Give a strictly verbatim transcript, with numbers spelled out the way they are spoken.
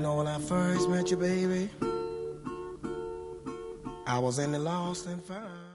know when I first met you, baby, I was in the lost and found.